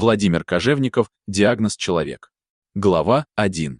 Владимир Кожевников, диагноз «Человек». Глава 1.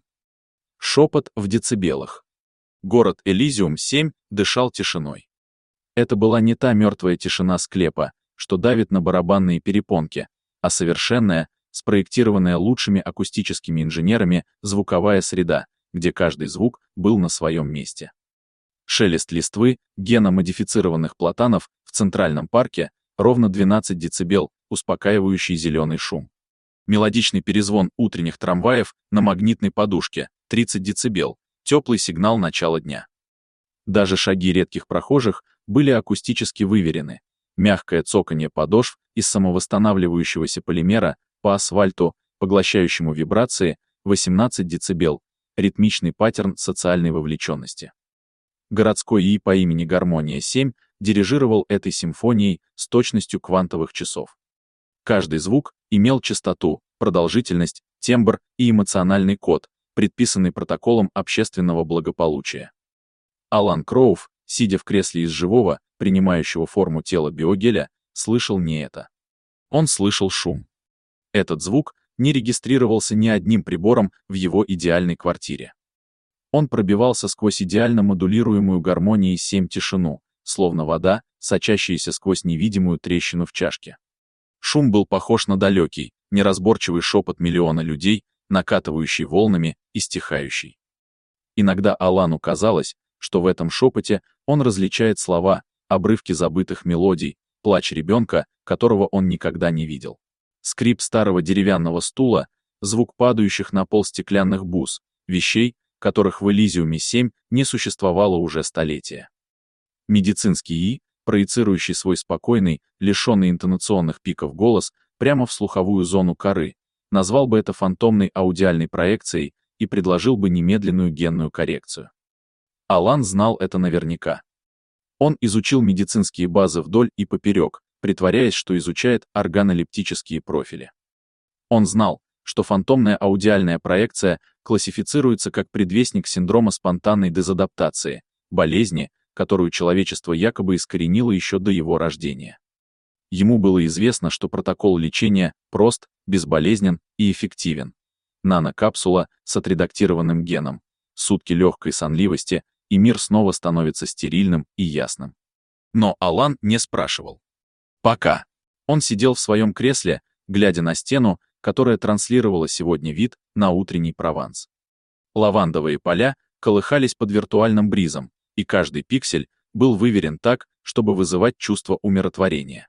Шепот в децибелах. Город Элизиум-7 дышал тишиной. Это была не та мертвая тишина склепа, что давит на барабанные перепонки, а совершенная, спроектированная лучшими акустическими инженерами звуковая среда, где каждый звук был на своем месте. Шелест листвы геномодифицированных платанов в Центральном парке ровно 12 децибел, успокаивающий зеленый шум. Мелодичный перезвон утренних трамваев на магнитной подушке 30 децибел, теплый сигнал начала дня. Даже шаги редких прохожих были акустически выверены. Мягкое цоканье подошв из самовосстанавливающегося полимера по асфальту, поглощающему вибрации, 18 децибел, ритмичный паттерн социальной вовлеченности. Городской ИИ по имени Гармония-7 дирижировал этой симфонией с точностью квантовых часов. Каждый звук имел частоту, продолжительность, тембр и эмоциональный код, предписанный протоколом общественного благополучия. Алан Кроув, сидя в кресле из живого, принимающего форму тела биогеля, слышал не это. Он слышал шум. Этот звук не регистрировался ни одним прибором в его идеальной квартире. Он пробивался сквозь идеально модулируемую гармонией 7 тишину, словно вода, сочащаяся сквозь невидимую трещину в чашке. Шум был похож на далекий, неразборчивый шепот миллиона людей, накатывающий волнами и стихающий. Иногда Алану казалось, что в этом шепоте он различает слова, обрывки забытых мелодий, плач ребенка, которого он никогда не видел. Скрип старого деревянного стула, звук падающих на пол стеклянных бус, вещей, которых в Элизиуме-7 не существовало уже столетия. Медицинский ИИ, проецирующий свой спокойный, лишенный интонационных пиков голос прямо в слуховую зону коры, назвал бы это фантомной аудиальной проекцией и предложил бы немедленную генную коррекцию. Алан знал это наверняка. Он изучил медицинские базы вдоль и поперек, притворяясь, что изучает органолептические профили. Он знал, что фантомная аудиальная проекция классифицируется как предвестник синдрома спонтанной дезадаптации, болезни, которую человечество якобы искоренило еще до его рождения. Ему было известно, что протокол лечения прост, безболезнен и эффективен. Нанокапсула с отредактированным геном, сутки легкой сонливости, и мир снова становится стерильным и ясным. Но Алан не спрашивал. Пока. Он сидел в своем кресле, глядя на стену, которая транслировала сегодня вид на утренний Прованс. Лавандовые поля колыхались под виртуальным бризом, и каждый пиксель был выверен так, чтобы вызывать чувство умиротворения.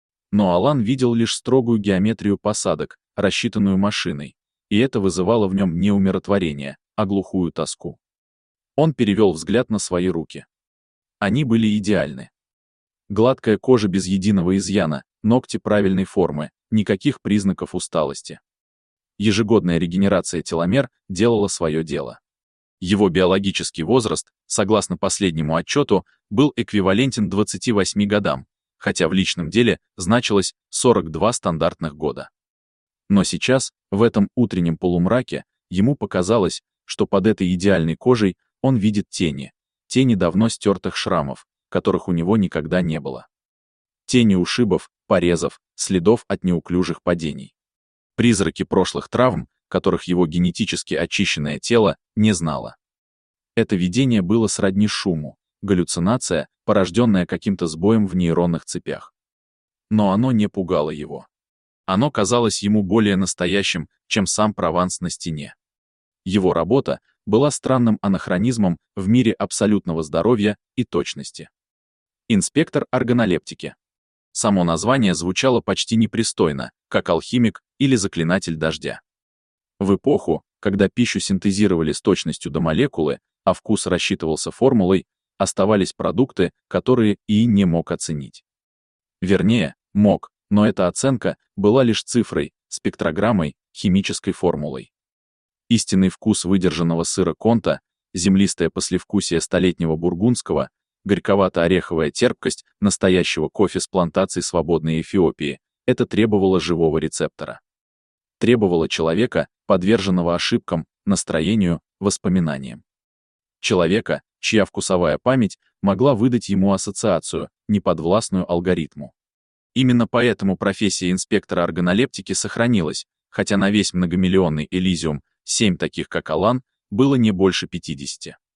Но Алан видел лишь строгую геометрию посадок, рассчитанную машиной, и это вызывало в нем не умиротворение, а глухую тоску. Он перевел взгляд на свои руки. Они были идеальны. Гладкая кожа без единого изъяна, ногти правильной формы, никаких признаков усталости. Ежегодная регенерация теломер делала свое дело. Его биологический возраст, согласно последнему отчету, был эквивалентен 28 годам, хотя в личном деле значилось 42 стандартных года. Но сейчас, в этом утреннем полумраке, ему показалось, что под этой идеальной кожей он видит тени давно стертых шрамов, которых у него никогда не было. Тени ушибов, порезов, следов от неуклюжих падений. Призраки прошлых травм, которых его генетически очищенное тело не знало. Это видение было сродни шуму, галлюцинация, порожденная каким-то сбоем в нейронных цепях. Но оно не пугало его. Оно казалось ему более настоящим, чем сам Прованс на стене. Его работа была странным анахронизмом в мире абсолютного здоровья и точности. Инспектор органолептики. Само название звучало почти непристойно, как алхимик или заклинатель дождя. В эпоху, когда пищу синтезировали с точностью до молекулы, а вкус рассчитывался формулой, оставались продукты, которые ИИ не мог оценить. Вернее, мог, но эта оценка была лишь цифрой, спектрограммой, химической формулой. Истинный вкус выдержанного сыра Конта, землистое послевкусие столетнего бургундского, горьковато-ореховая терпкость настоящего кофе с плантаций свободной Эфиопии — это требовало живого рецептора. Требовало человека, подверженного ошибкам, настроению, воспоминаниям. Человека, чья вкусовая память могла выдать ему ассоциацию, неподвластную алгоритму. Именно поэтому профессия инспектора органолептики сохранилась, хотя на весь многомиллионный Элизиум 7 таких как Алан было не больше 50.